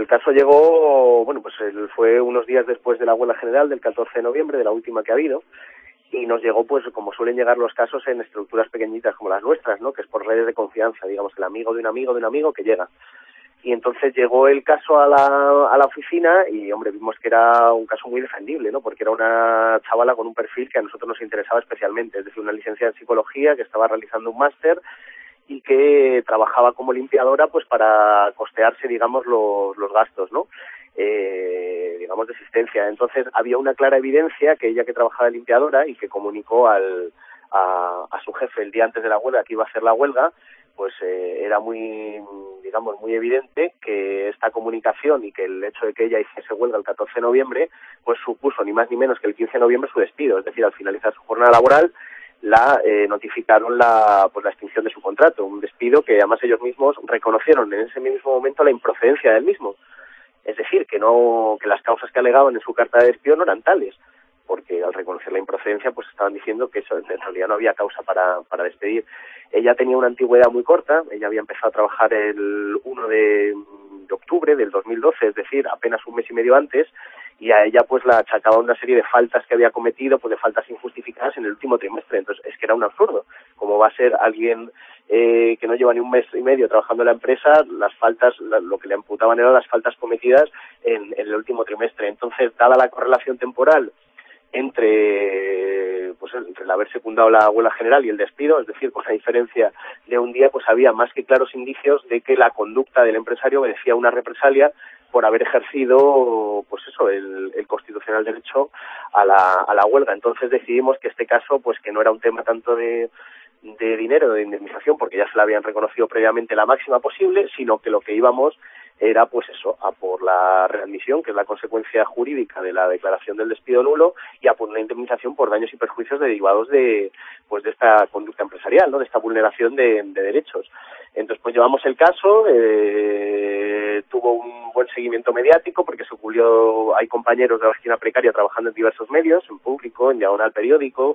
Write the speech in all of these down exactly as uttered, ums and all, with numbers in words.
el caso llegó, bueno, pues el, fue unos días después de la huelga general del catorce de noviembre, de la última que ha habido, y nos llegó, pues como suelen llegar los casos en estructuras pequeñitas como las nuestras, ¿no? Que es por redes de confianza, digamos, el amigo de un amigo de un amigo que llega. Y entonces llegó el caso a la, a la oficina y, hombre, vimos que era un caso muy defendible, ¿no? Porque era una chavala con un perfil que a nosotros nos interesaba especialmente, es decir, una licenciada en psicología que estaba realizando un máster y que trabajaba como limpiadora, pues para costearse, digamos, los, los gastos, ¿no? Eh, digamos, de asistencia. Entonces había una clara evidencia que ella, que trabajaba de limpiadora y que comunicó al, a, a su jefe el día antes de la huelga que iba a hacer la huelga, pues eh, era muy, digamos, muy evidente que esta comunicación y que el hecho de que ella hiciese huelga el catorce de noviembre, pues supuso ni más ni menos que el quince de noviembre su despido. Es decir, al finalizar su jornada laboral, la eh, notificaron la pues la extinción de su contrato, un despido que además ellos mismos reconocieron en ese mismo momento la improcedencia del mismo. Es decir, que no que las causas que alegaban en su carta de despido no eran tales, porque al reconocer la improcedencia pues estaban diciendo que eso, en realidad no había causa para, para despedir. Ella tenía una antigüedad muy corta, ella había empezado a trabajar el uno de octubre del dos mil doce, es decir, apenas un mes y medio antes, y a ella pues la achacaba una serie de faltas que había cometido, pues de faltas injustificadas en el último trimestre. Entonces es que era un absurdo. ¿Cómo va a ser alguien eh, que no lleva ni un mes y medio trabajando en la empresa, las faltas, la, lo que le imputaban eran las faltas cometidas en, en el último trimestre? Entonces, dada la correlación temporal entre pues entre el haber secundado la huelga general y el despido, es decir, con la diferencia de un día, pues había más que claros indicios de que la conducta del empresario obedecía a una represalia por haber ejercido, pues eso, el, el constitucional derecho a la, a la huelga. Entonces decidimos que este caso, pues que no era un tema tanto de, de dinero, de indemnización, porque ya se la habían reconocido previamente la máxima posible, sino que lo que íbamos era, pues eso, a por la readmisión, que es la consecuencia jurídica de la declaración del despido nulo, y a por una indemnización por daños y perjuicios derivados de, pues de esta conducta empresarial, ¿no? De esta vulneración de, de derechos. Entonces, pues llevamos el caso, eh, tuvo un buen seguimiento mediático, porque se ocurrió, hay compañeros de la oficina precaria trabajando en diversos medios, en Público, en Diagonal Periódico,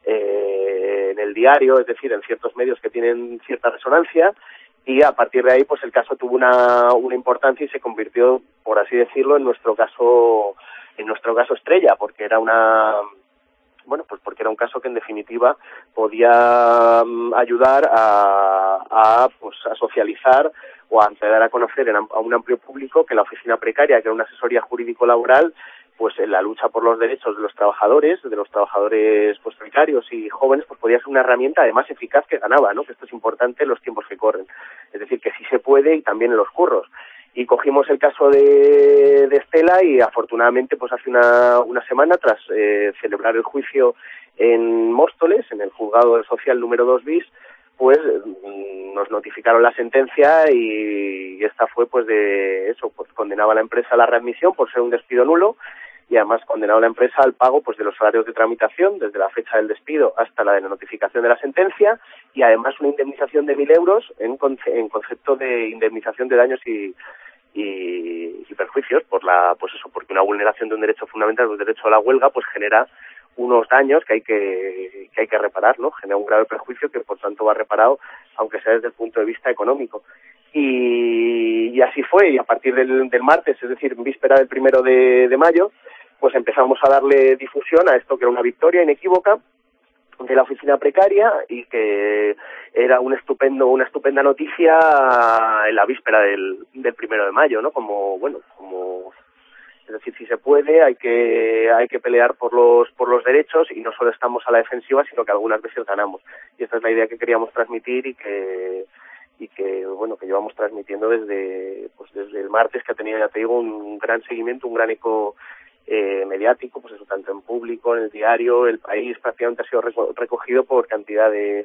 eh, en El Diario, es decir, en ciertos medios que tienen cierta resonancia, y a partir de ahí pues el caso tuvo una, una importancia y se convirtió, por así decirlo, en nuestro caso en nuestro caso estrella, porque era una bueno pues porque era un caso que en definitiva podía um, ayudar a, a pues a socializar o a dar a conocer a un amplio público que la oficina precaria, que era una asesoría jurídico laboral, pues en la lucha por los derechos de los trabajadores, de los trabajadores pues precarios y jóvenes, pues podía ser una herramienta además eficaz que ganaba, ¿no? Que esto es importante en los tiempos que corren. Es decir, que sí se puede y también en los curros. Y cogimos el caso de, de Estela y afortunadamente pues hace una, una semana, tras eh, celebrar el juicio en Móstoles, en el juzgado social número dos bis, pues nos notificaron la sentencia y esta fue pues de eso, pues condenaba a la empresa a la readmisión por ser un despido nulo, y además condenado a la empresa al pago pues de los salarios de tramitación desde la fecha del despido hasta la de la notificación de la sentencia, y además una indemnización de mil euros en, conce en concepto de indemnización de daños y, y, y perjuicios por la pues eso porque una vulneración de un derecho fundamental, el derecho a la huelga, pues genera unos daños que hay que, que hay que reparar, ¿no? Genera un grave perjuicio que por tanto va reparado, aunque sea desde el punto de vista económico. Y, y así fue, y a partir del, del martes, es decir, en víspera del primero de, de mayo, pues empezamos a darle difusión a esto que era una victoria inequívoca de la oficina precaria y que era un estupendo, una estupenda noticia en la víspera del, del primero de mayo, ¿no? Como, bueno, como, es decir, si se puede, hay que, hay que pelear por los, por los derechos y no solo estamos a la defensiva, sino que algunas veces ganamos. Y esta es la idea que queríamos transmitir y que, y que, bueno, que llevamos transmitiendo desde, pues desde el martes, que ha tenido, ya te digo, un gran seguimiento, un gran eco Eh, mediático, pues eso, tanto en Público, en El Diario, El País, prácticamente ha sido recogido por cantidad de,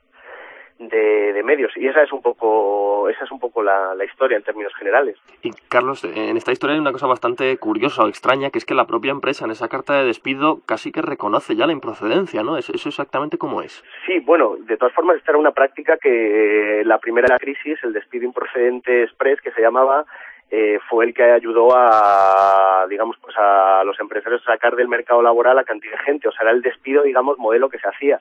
de, de medios, y esa es un poco esa es un poco la, la historia en términos generales. Y Carlos, en esta historia hay una cosa bastante curiosa o extraña, que es que la propia empresa en esa carta de despido casi que reconoce ya la improcedencia, ¿no? ¿Eso exactamente cómo es? Sí, bueno, de todas formas esta era una práctica que la primera de la crisis, el despido improcedente express, que se llamaba, Eh, fue el que ayudó a, digamos, pues a los empresarios a sacar del mercado laboral a cantidad de gente. O sea, era el despido, digamos, modelo que se hacía,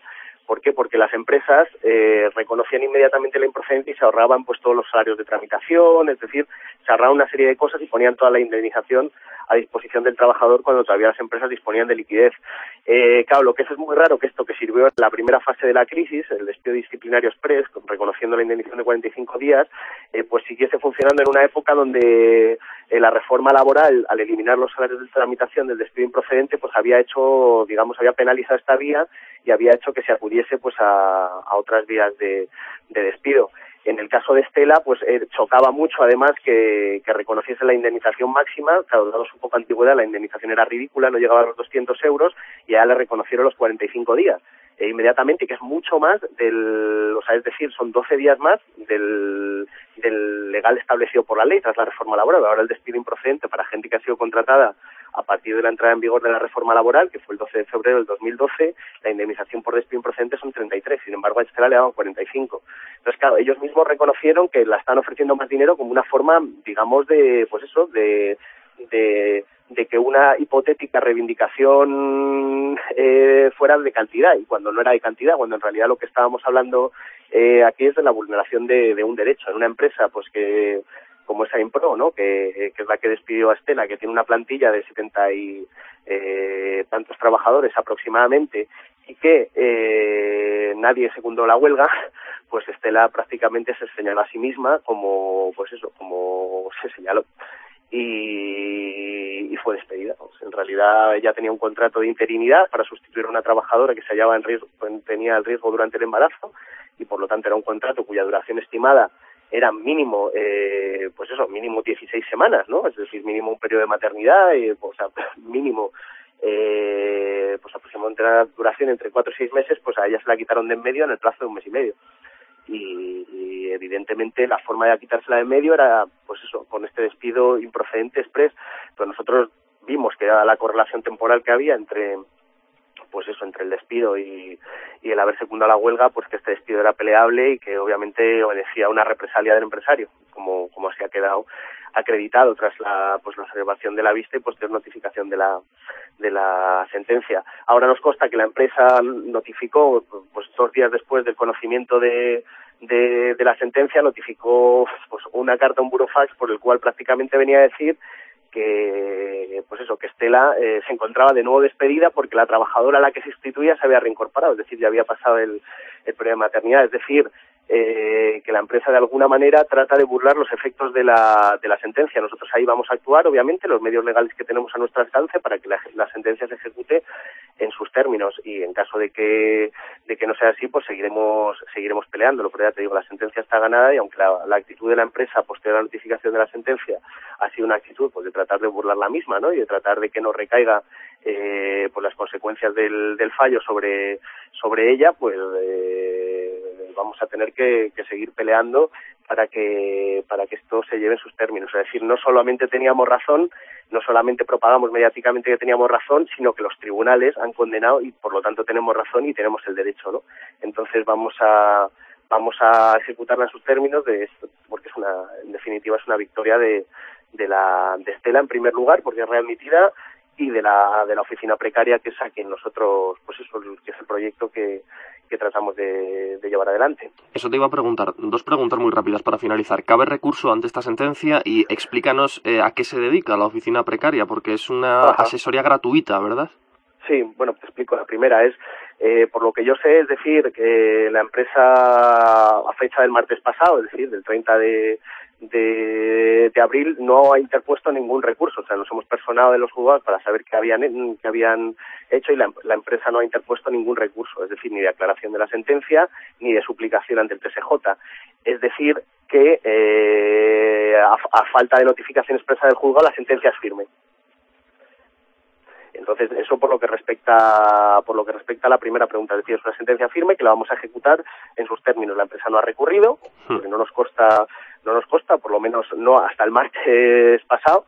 ¿Por qué? Porque las empresas eh, reconocían inmediatamente la improcedencia y se ahorraban pues todos los salarios de tramitación, es decir, se ahorraban una serie de cosas y ponían toda la indemnización a disposición del trabajador cuando todavía las empresas disponían de liquidez. Eh, claro, lo que es, es muy raro que esto que sirvió en la primera fase de la crisis, el despido disciplinario express, reconociendo la indemnización de cuarenta y cinco días, eh, pues siguiese funcionando en una época donde eh, la reforma laboral, al eliminar los salarios de tramitación del despido improcedente, pues había hecho, digamos, había penalizado esta vía y había hecho que se acudiese pues a, a otras vías de, de despido. En el caso de Stella, pues eh, chocaba mucho, además, que, que reconociese la indemnización máxima. Claro, dado su poca antigüedad, la indemnización era ridícula, no llegaba a los doscientos euros, y a ella le reconocieron los cuarenta y cinco días. E inmediatamente, que es mucho más del, o sea, es decir, son doce días más del, del legal establecido por la ley tras la reforma laboral. Ahora el despido improcedente para gente que ha sido contratada a partir de la entrada en vigor de la reforma laboral, que fue el doce de febrero del dos mil doce, la indemnización por despido improcedente son treinta y tres, sin embargo a Stella le daban cuarenta y cinco. Entonces, claro, ellos mismos reconocieron que la están ofreciendo más dinero como una forma, digamos, de, pues eso, de, de, de que una hipotética reivindicación eh, fuera de cantidad, y cuando no era de cantidad, cuando en realidad lo que estábamos hablando eh, aquí es de la vulneración de, de un derecho. En una empresa, pues que como es Aimpro, ¿no? Que, que es la que despidió a Stella, que tiene una plantilla de setenta y eh, tantos trabajadores aproximadamente, y que eh, nadie secundó la huelga, pues Stella prácticamente se señaló a sí misma como, pues eso, como se señaló. Y, y fue despedida. O sea, en realidad ella tenía un contrato de interinidad para sustituir a una trabajadora que se hallaba en riesgo, tenía el riesgo durante el embarazo, y por lo tanto era un contrato cuya duración estimada era mínimo, eh, pues eso, mínimo dieciséis semanas, ¿no? Es decir, mínimo un periodo de maternidad, eh, o sea, mínimo, eh, pues aproximadamente una duración entre cuatro y seis meses, pues a ella se la quitaron de en medio en el plazo de un mes y medio. Y, y evidentemente la forma de quitársela de en medio era, pues eso, con este despido improcedente express. Pues nosotros vimos que era la correlación temporal que había entre, pues eso, entre el despido y, y el haber secundado la huelga, pues que este despido era peleable y que obviamente obedecía a una represalia del empresario, como, como se ha quedado acreditado tras la, pues la observación de la vista y posterior notificación de la, de la sentencia. Ahora nos consta que la empresa notificó, pues dos días después del conocimiento de, de, de la sentencia, notificó pues una carta, un burofax, por el cual prácticamente venía a decir que, pues eso, que Stella eh, se encontraba de nuevo despedida porque la trabajadora a la que se sustituía se había reincorporado, es decir, ya había pasado el, el periodo de maternidad, es decir, eh, que la empresa de alguna manera trata de burlar los efectos de la, de la sentencia. Nosotros ahí vamos a actuar, obviamente, los medios legales que tenemos a nuestro alcance para que la, la sentencia se ejecute en sus términos, y en caso de que de que no sea así, pues seguiremos seguiremos peleándolo. Pero ya te digo, la sentencia está ganada, y aunque la, la actitud de la empresa posterior a la notificación de la sentencia ha sido una actitud pues de tratar de burlar la misma, ¿no? Y de tratar de que no recaiga eh, pues las consecuencias del, del fallo sobre sobre ella, pues eh, vamos a tener que, que seguir peleando para que para que esto se lleve en sus términos. Es decir, no solamente teníamos razón, no solamente propagamos mediáticamente que teníamos razón, sino que los tribunales han condenado y por lo tanto tenemos razón y tenemos el derecho, ¿no? Entonces vamos a vamos a ejecutarla en sus términos, de esto, porque es una, en definitiva es una victoria de de la de Stella en primer lugar, porque es readmitida, y de la de la oficina precaria, que es a quien nosotros, pues eso, que es el proyecto que que tratamos de, de llevar adelante. Eso te iba a preguntar, dos preguntas muy rápidas para finalizar. ¿Cabe recurso ante esta sentencia? Y explícanos eh, a qué se dedica la oficina precaria, porque es una Ajá. asesoría gratuita, ¿verdad? Sí, bueno, te explico. La primera es, eh, por lo que yo sé, es decir, que la empresa a fecha del martes pasado, es decir, del treinta de, de, de abril, no ha interpuesto ningún recurso. O sea, nos hemos personado de los juzgados para saber qué habían, qué habían hecho, y la, la empresa no ha interpuesto ningún recurso, es decir, ni de aclaración de la sentencia ni de suplicación ante el T S J. Es decir, que eh, a, a falta de notificación expresa del juzgado, la sentencia es firme. Entonces, eso por lo que respecta por lo que respecta a la primera pregunta, es decir, es una sentencia firme que la vamos a ejecutar en sus términos. La empresa no ha recurrido, porque no nos consta, no nos consta, por lo menos no hasta el martes pasado,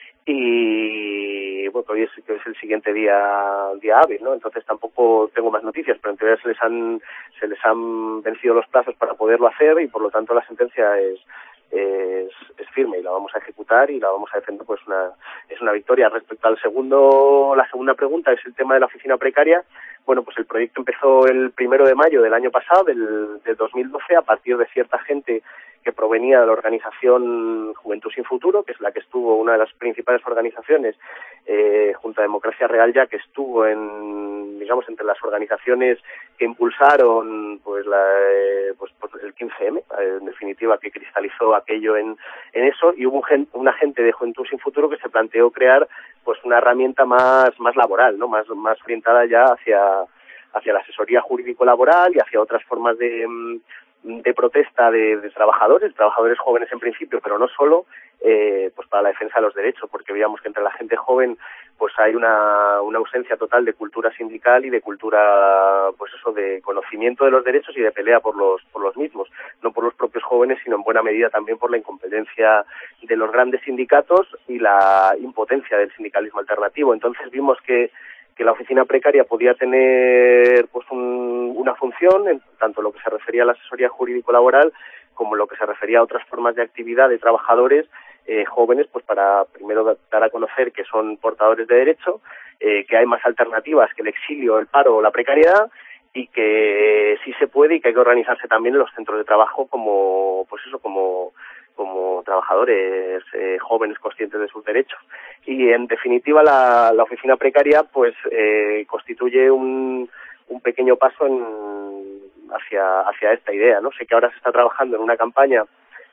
y bueno, hoy es, que es el siguiente día día hábil, ¿no? Entonces tampoco tengo más noticias, pero en teoría se les han se les han vencido los plazos para poderlo hacer, y por lo tanto la sentencia es es, es firme y la vamos a ejecutar y la vamos a defender, pues una es una victoria. Respecto al segundo, la segunda pregunta es el tema de la oficina precaria. Bueno, pues el proyecto empezó el primero de mayo del año pasado, del, del dos mil doce, a partir de cierta gente que provenía de la organización Juventud Sin Futuro, que es la que estuvo, una de las principales organizaciones, eh, junto a Democracia Real Ya, que estuvo en, digamos, entre las organizaciones que impulsaron pues la eh, pues, pues el quince eme, eh, en definitiva, que cristalizó aquello en, en eso, y hubo un gen, una gente de Juventud Sin Futuro que se planteó crear pues una herramienta más más laboral, ¿no? Más más orientada ya hacia hacia la asesoría jurídico-laboral y hacia otras formas de de protesta de, de trabajadores, trabajadores jóvenes en principio, pero no solo, eh, pues para la defensa de los derechos, porque veíamos que entre la gente joven pues hay una, una ausencia total de cultura sindical y de cultura, pues eso, de conocimiento de los derechos y de pelea por los, por los mismos, no por los propios jóvenes, sino en buena medida también por la incompetencia de los grandes sindicatos y la impotencia del sindicalismo alternativo. Entonces vimos que que la oficina precaria podía tener pues un, una función en tanto lo que se refería a la asesoría jurídico-laboral como lo que se refería a otras formas de actividad de trabajadores eh, jóvenes, pues para primero dar a conocer que son portadores de derecho, eh, que hay más alternativas que el exilio, el paro o la precariedad, y que sí se puede y que hay que organizarse también en los centros de trabajo como, pues eso, como como trabajadores eh, jóvenes conscientes de sus derechos. Y en definitiva la, la oficina precaria pues eh, constituye un, un pequeño paso en, hacia hacia esta idea, ¿no? Sé que ahora se está trabajando en una campaña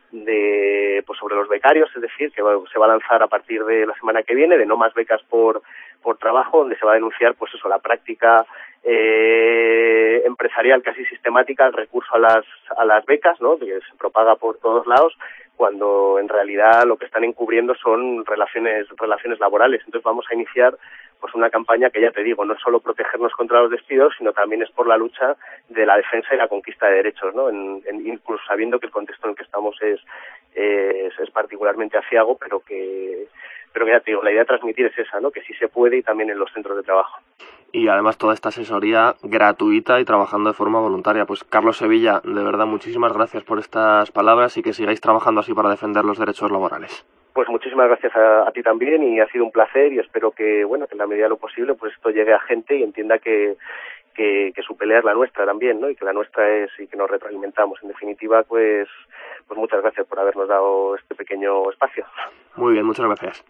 de pues sobre los becarios, es decir, que se va a lanzar a partir de la semana que viene, de no más becas por por trabajo, donde se va a denunciar pues eso, la práctica eh, empresarial casi sistemática, el recurso a las a las becas, ¿no? Que se propaga por todos lados, cuando en realidad lo que están encubriendo son relaciones relaciones laborales. Entonces vamos a iniciar pues una campaña que, ya te digo, no es solo protegernos contra los despidos, sino también es por la lucha de la defensa y la conquista de derechos, ¿no? En, en, incluso sabiendo que el contexto en el que estamos es es, es particularmente aciago, pero que pero que ya te digo, la idea de transmitir es esa, ¿no? Que sí se puede, y también en los centros de trabajo. Y además toda esta asesoría gratuita y trabajando de forma voluntaria. Pues Carlos Sevilla, de verdad, muchísimas gracias por estas palabras y que sigáis trabajando así para defender los derechos laborales. Pues muchísimas gracias a, a ti también, y ha sido un placer, y espero que, bueno, que en la medida de lo posible pues esto llegue a gente y entienda que que, que su pelea es la nuestra también, ¿no? Y que la nuestra es, y que nos retroalimentamos. En definitiva, pues pues muchas gracias por habernos dado este pequeño espacio. Muy bien, muchas gracias.